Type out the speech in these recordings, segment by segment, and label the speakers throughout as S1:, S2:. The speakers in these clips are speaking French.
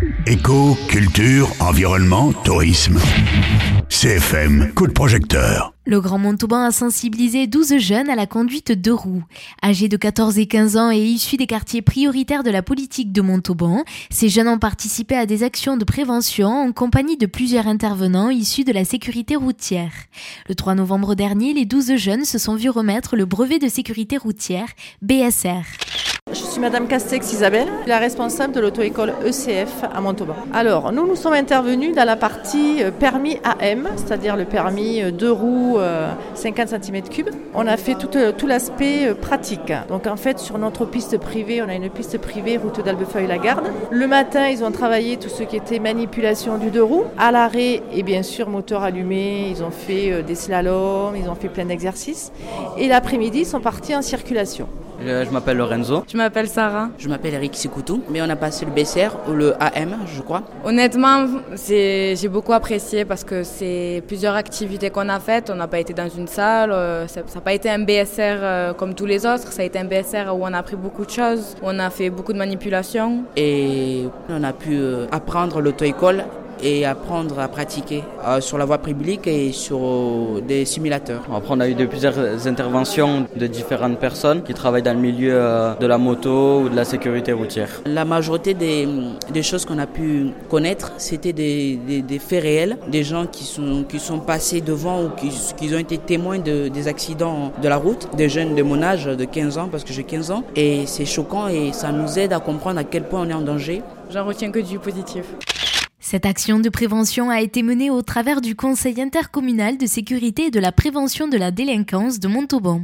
S1: Éco, culture, environnement, tourisme. CFM, coup de projecteur.
S2: Le Grand Montauban a sensibilisé 12 jeunes à la conduite de roues. Âgés de 14 et 15 ans et issus des quartiers prioritaires de la politique de Montauban, ces jeunes ont participé à des actions de prévention en compagnie de plusieurs intervenants issus de la sécurité routière. Le 3 novembre dernier, les 12 jeunes se sont vus remettre le brevet de sécurité routière BSR.
S3: Je suis Madame Castex Isabelle, la responsable de l'auto-école ECF à Montauban. Alors, nous sommes intervenus dans la partie permis AM, c'est-à-dire le permis 2 roues 50 cm3. On a fait tout l'aspect pratique. Donc en fait, sur notre piste privée, on a une piste privée route d'Albefeuille-la-Garde. Le matin, ils ont travaillé tout ce qui était manipulation du 2 roues. À l'arrêt, et bien sûr, moteur allumé, ils ont fait des slaloms, ils ont fait plein d'exercices. Et l'après-midi, ils sont partis en circulation.
S4: Je m'appelle Lorenzo.
S5: Je m'appelle Sarah.
S6: Je m'appelle Eric Sikoutou, mais on a passé le BCR ou le AM, je crois.
S5: Honnêtement, j'ai beaucoup apprécié parce que c'est plusieurs activités qu'on a faites. On n'a pas été dans une salle, ça n'a pas été un BSR comme tous les autres. Ça a été un BSR où on a appris beaucoup de choses, où on a fait beaucoup de manipulations.
S6: Et on a pu apprendre l'auto-école et apprendre à pratiquer sur la voie publique et sur des simulateurs.
S4: Après, on a eu plusieurs interventions de différentes personnes qui travaillent dans le milieu de la moto ou de la sécurité routière.
S6: La majorité des choses qu'on a pu connaître, c'était des faits réels, des gens qui sont passés devant ou qui ont été témoins des accidents de la route, des jeunes de mon âge, de 15 ans, parce que j'ai 15 ans. Et c'est choquant et ça nous aide à comprendre à quel point on est en danger.
S5: J'en retiens que du positif.
S2: Cette action de prévention a été menée au travers du Conseil intercommunal de sécurité et de la prévention de la délinquance de Montauban.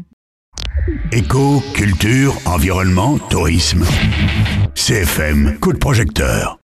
S1: Éco, culture, environnement, tourisme. CFM, coup de projecteur.